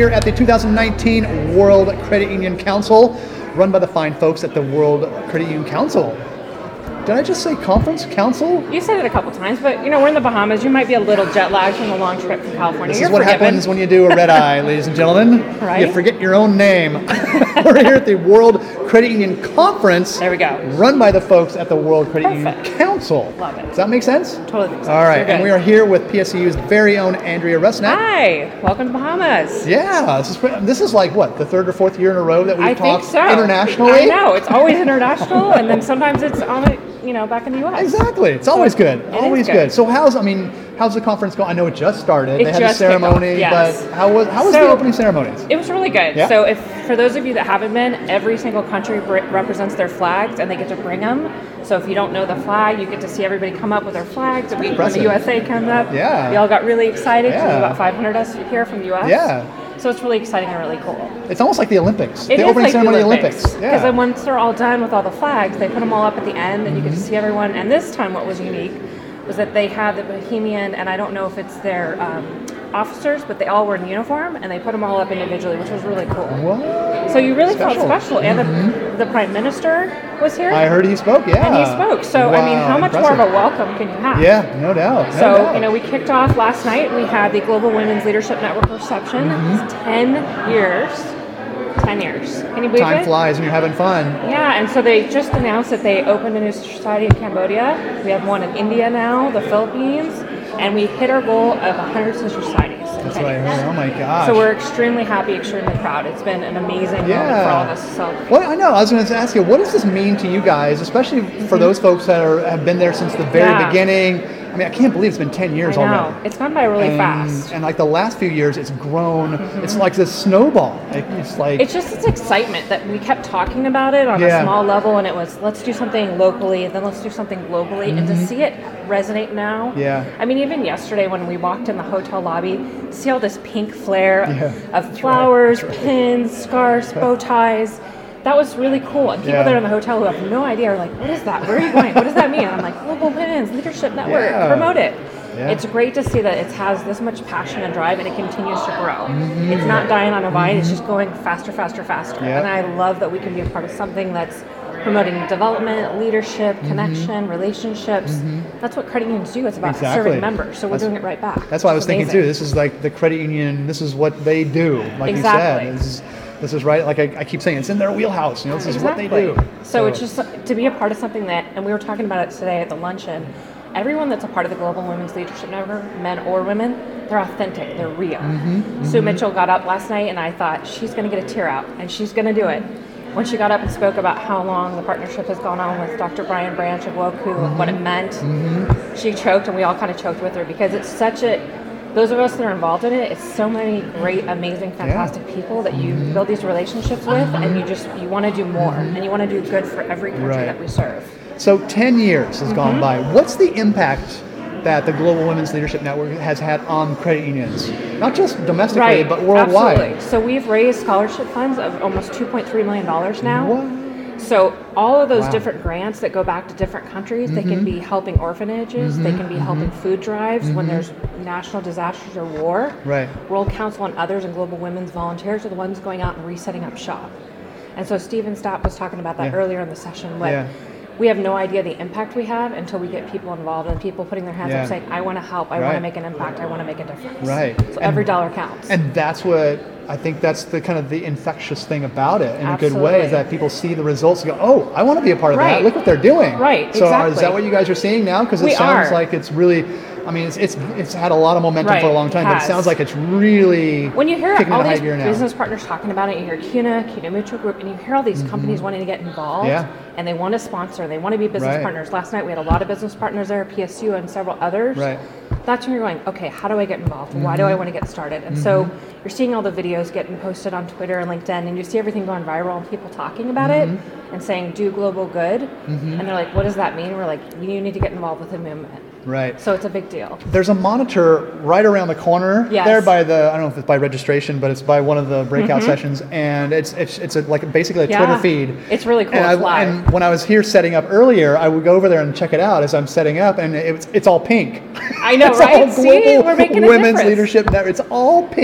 here at the 2019 World Credit Union Council, run by the fine folks at the World Credit Union Council. Did I just say conference? Council? You said it a couple times, but we're in the Bahamas. You might be a little jet lagged from the long trip from California. This is what happens when you do a red eye, ladies and gentlemen. Right? You forget your own name. We're here at the World Credit Union Conference. There we go. Run by the folks at the World Credit Union Council. Love it. Does that make sense? Totally makes sense. All right, and we are here with PSCU's very own Andrea Rusnak. Hi, welcome to Bahamas. Yeah, this is like what, the third or fourth year in a row that we've talked internationally? I know, it's always international, and then sometimes it's on it. Back in the U.S. Exactly. It's always good. Always good. So how's the conference going? I know it just started. They had a ceremony, but how was the opening ceremonies? It was really good. Yeah? So for those of you that haven't been, every single country represents their flags, and they get to bring them. So if you don't know the flag, you get to see everybody come up with their flags. And when the USA comes up, we all got really excited. Yeah. There's about 500 us here from the U.S. Yeah. So it's really exciting and really cool. It's almost like the Olympics. The opening ceremony of the Olympics. Because then once they're all done with all the flags, they put them all up at the end, and you get to see everyone. And this time what was unique was that they had the Bohemian, and I don't know if it's their officers, but they all were in uniform, and they put them all up individually, which was really cool. What? So you really felt special. And the Prime Minister was here. I heard he spoke, yeah. And he spoke. So, how much more of a welcome can you have? Yeah, no doubt. We kicked off last night. We had the Global Women's Leadership Network reception. It's 10 years. 10 years. Can you believe it? Time flies when you're having fun. Yeah, and so they just announced that they opened a new society in Cambodia. We have one in India now, the Philippines, and we hit our goal of 100 sister societies. That's what I heard. Oh my gosh. So we're extremely happy, extremely proud. It's been an amazing moment for all of us to celebrate. Well, I know. I was going to ask you, what does this mean to you guys, especially for those folks that have been there since the very beginning? I mean, I can't believe it's been 10 years already. It's gone by really fast. And like the last few years, it's grown. It's like this snowball. It's just this excitement that we kept talking about it on a small level, and it was, let's do something locally, and then let's do something globally, and to see it resonate now. Yeah. I mean, even yesterday when we walked in the hotel lobby, see all this pink flare of flowers, pins, scarves, bow ties. That was really cool. And people there in the hotel who have no idea are like, what is that? Where are you going? What does that mean? And I'm like, Global Women's Leadership Network, promote it. Yeah. It's great to see that it has this much passion and drive, and it continues to grow. It's not dying on a vine. It's just going faster, faster, faster. And I love that we can be a part of something that's promoting development, leadership, connection, relationships. That's what credit unions do. It's about serving members. So we're doing it right back. That's what I was thinking too. This is like the credit union. This is what they do. Like you said. This is right, like I keep saying, it's in their wheelhouse. This is what they do. So it's just to be a part of something that, and we were talking about it today at the luncheon, everyone that's a part of the Global Women's Leadership Network, men or women, they're authentic, they're real. Sue Mitchell got up last night, and I thought, she's going to get a tear out, and she's going to do it. When she got up and spoke about how long the partnership has gone on with Dr. Brian Branch of WOKU and what it meant, she choked, and we all kind of choked with her, because it's such those of us that are involved in it, it's so many great, amazing, fantastic people that you build these relationships with, and you want to do more, and you want to do good for every country that we serve. So 10 years has gone by. What's the impact that the Global Women's Leadership Network has had on credit unions? Not just domestically, but worldwide. Absolutely. So we've raised scholarship funds of almost $2.3 million now. What? So all of those different grants that go back to different countries, they can be helping orphanages, they can be helping food drives when there's national disasters or war. Right. World Council and others and Global Women's volunteers are the ones going out and resetting up shop. And so Stephen Stapp was talking about that earlier in the session. We have no idea the impact we have until we get people involved and people putting their hands up saying, I want to help, I want to make an impact, I want to make a difference. Right. So every dollar counts. And that's what, I think that's the kind of the infectious thing about it in a good way, is that people see the results and go, oh, I want to be a part of that. Look what they're doing. Right, so is that what you guys are seeing now? Because it sounds like it's really, I mean, it's had a lot of momentum for a long time, but it sounds like it's really when you hear kicking all into high these gear now. Business partners talking about it, you hear CUNA Mutual Group, and you hear all these companies wanting to get involved, and they want to sponsor, they want to be business partners. Last night we had a lot of business partners there, PSU and several others. That's when you're going, okay, how do I get involved? Why do I want to get started? And so you're seeing all the videos getting posted on Twitter and LinkedIn, and you see everything going viral and people talking about it and saying, do global good. And they're like, what does that mean? We're like, you need to get involved with the movement. Right. So it's a big deal. There's a monitor right around the corner there by the, I don't know if it's by registration, but it's by one of the breakout sessions, and it's like basically a Twitter feed. It's really cool. And when I was here setting up earlier, I would go over there and check it out as I'm setting up, and it's all pink. I know, it's right? All Global we're making a Women's difference. Leadership Network. It's all pink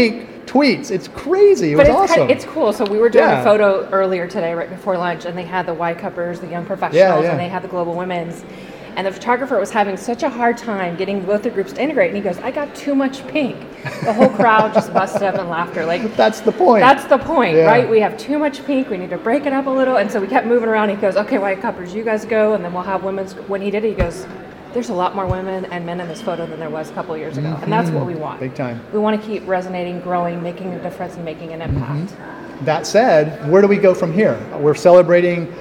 tweets. It's crazy. It But was awesome. it's cool. So we were doing Yeah. a photo earlier today, right before lunch, and they had the Y Cuppers, the young professionals, Yeah. and they had the global women's. And the photographer was having such a hard time getting both the groups to integrate. And he goes, I got too much pink. The whole crowd just busted up in laughter. Like, That's the point. that's the point, Yeah. right? We have too much pink. We need to break it up a little. And so we kept moving around. He goes, okay, White Cuppers, you guys go. And then we'll have women's. When he did it, he goes, there's a lot more women and men in this photo than there was a couple of years ago. And that's what we want. Big time. We want to keep resonating, growing, making a difference, and making an impact. That said, where do we go from here? We're celebrating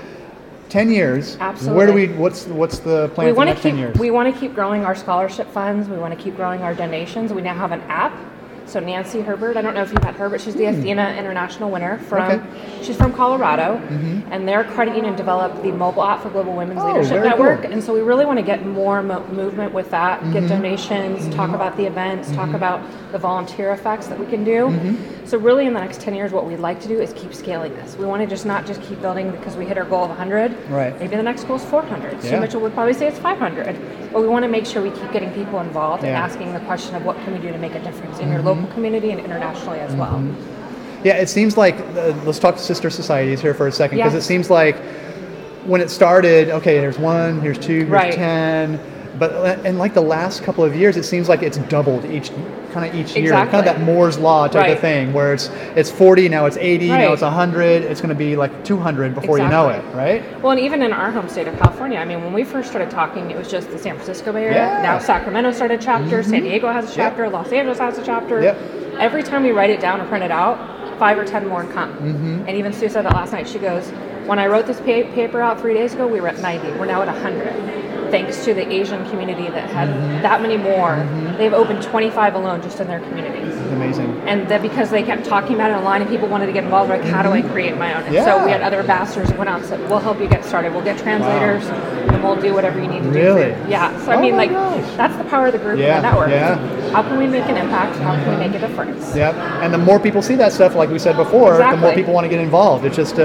10 years. Absolutely. Where do we? What's the plan for the next 10 years? We want to keep growing our scholarship funds. We want to keep growing our donations. We now have an app. So Nancy Herbert, I don't know if you've met her, but she's the Athena International winner she's from Colorado, and their credit union developed the mobile app for Global Women's Leadership very Network, cool. and so we really want to get more movement with that, get donations, talk about the events, talk about the volunteer effects that we can do. So really in the next 10 years, what we'd like to do is keep scaling this. We want to just not just keep building because we hit our goal of 100. Right. Maybe the next goal is 400. Sue Yeah. Mitchell would probably say it's 500. But we want to make sure we keep getting people involved and Yeah. asking the question of what can we do to make a difference in your local community and internationally as well. Yeah, it seems like, let's talk to sister societies here for a second, because Yes. it seems like when it started, okay, here's 1, here's 2, here's Right. 10, but in like the last couple of years, it seems like it's doubled each year, kind of that Moore's Law type of Right. thing, where it's 40, now it's 80, now Right. it's 100, it's going to be like 200 before you know it, right? Well, and even in our home state of California, I mean, when we first started talking, it was just the San Francisco Bay Area. Yeah. Now Sacramento started a chapter, San Diego has a chapter, Los Angeles has a chapter. Yep. Every time we write it down or print it out, 5 or 10 more come. And even Sue said that last night. She goes, when I wrote this paper out 3 days ago, we were at 90. We're now at 100. Thanks to the Asian community that had that many more. They've opened 25 alone just in their communities. Amazing. And that because they kept talking about it online and people wanted to get involved, like, how do I create my own? And so we had other ambassadors who went out and said, we'll help you get started. We'll get translators and we'll do whatever you need to do. Really? Yeah. So, I mean, my like, gosh. that's the power of the group Yeah, and the network. yeah. How can we make an impact? How can we make a difference? Yep. And the more people see that stuff, like we said before, the more Exactly. people want to get involved. It's just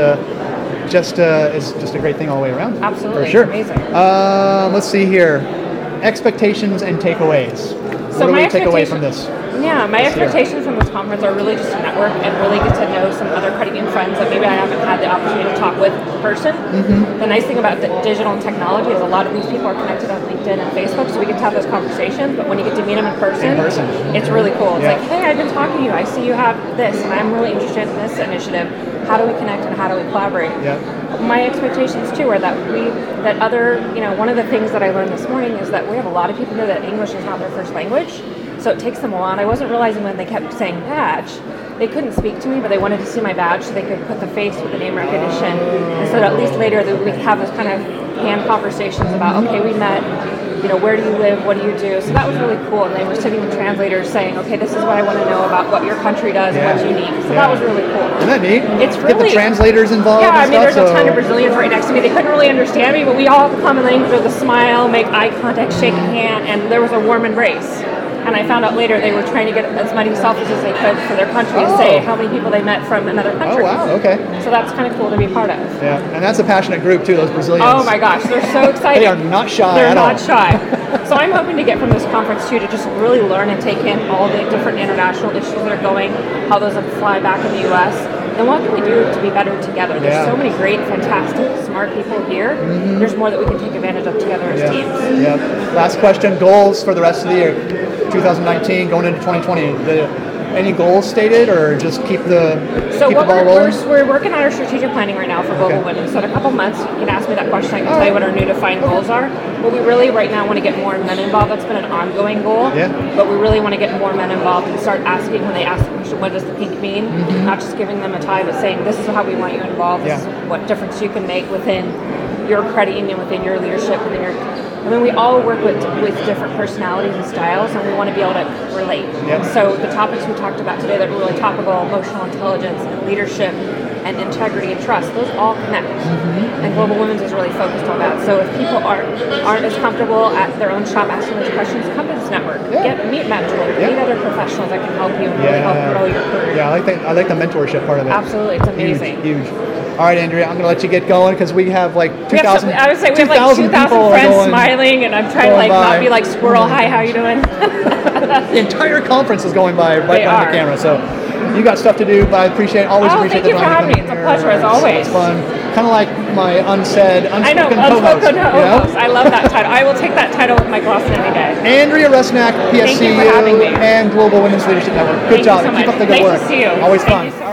it's just a great thing all the way around. Absolutely. For sure. It's amazing. Let's see here. Expectations and takeaways. So What do my we take away from expectation- this? Yeah, my This year? expectations from this conference are really just to network and really get to know some other credit union friends that maybe I haven't had the opportunity to talk with in person. The nice thing about the digital and technology is a lot of these people are connected on LinkedIn and Facebook, so we get to have those conversations, but when you get to meet them in person, it's really cool. It's Yeah. like, hey, I've been talking to you. I see you have this, and I'm really interested in this initiative. How do we connect and how do we collaborate? Yeah. My expectations too are that one of the things that I learned this morning is that we have a lot of people here that English is not their first language, so it takes them a while. And I wasn't realizing when they kept saying badge, they couldn't speak to me, but they wanted to see my badge so they could put the face with the name recognition, and so that at least later that we could have those kind of hand conversations about, okay, we met, where do you live, what do you do? So that was really cool, and they were sitting with translators saying, okay, this is what I want to know about what your country does and what's unique. So that was really cool. Isn't that neat? It's Get the really- translators involved. Yeah, I and mean, stuff, there's a ton so- of Brazilians right next to me. They couldn't really understand me, but we all have the common language of the smile, make eye contact, shake a hand, and there was a warm embrace. And I found out later they were trying to get as many selfies as they could for their country to say how many people they met from another Oh country. wow. Okay. So that's kind of cool to be part of. Yeah, and that's a passionate group too. Those Brazilians. Oh my gosh, they're so excited. They are not shy They're at all. not shy. So I'm hoping to get from this conference too to just really learn and take in all the different international issues that are going, how those apply back in the U.S., and what can we do to be better together. There's so many great, fantastic, smart people here. There's more that we can take advantage of together as teams. Yeah. Last question. Goals for the rest of the year, 2019, going into 2020. Any goals stated, or just keep the So keep what the ball rolling? we're working on our strategic planning right now for Global Women. So in a couple months, you can ask me that question. I can tell you what our new defined goals are. But we really right now want to get more men involved. That's been an ongoing goal. Yeah. But we really want to get more men involved and start asking when they ask the question, what does the pink mean? Not just giving them a tie, but saying this is how we want you involved. This is what difference you can make within your credit union, within your leadership, within your. I mean, we all work with different personalities and styles, and we want to be able to relate. Yep. So the topics we talked about today that were really topical, emotional intelligence and leadership and integrity and trust, those all connect. And Global Women's is really focused on that. So if people aren't as comfortable at their own shop asking those questions, come to this network. Meet mentors, meet other professionals that can help you and really help grow your career. Yeah, I like the mentorship part of it. Absolutely, it's amazing. Huge. All right, Andrea, I'm going to let you get going because we have like 2,000. I would say we have like 2,000 friends smiling, and I'm trying to like not be like squirrel. Hi, how you doing? The entire conference is going by right behind the camera. So, You got stuff to do, but I always appreciate thank you for having me. It's a pleasure as always. It's fun. Kind of like my unspoken co-host. co-host. I love that title. I will take that title with Mike Lawson any day. Andrea Resnack, PSCU, Thank you for having me. and Global Women's Leadership Network. Good Thank job. You so Keep much. up the good nice work. To see you. Always Thank fun. You so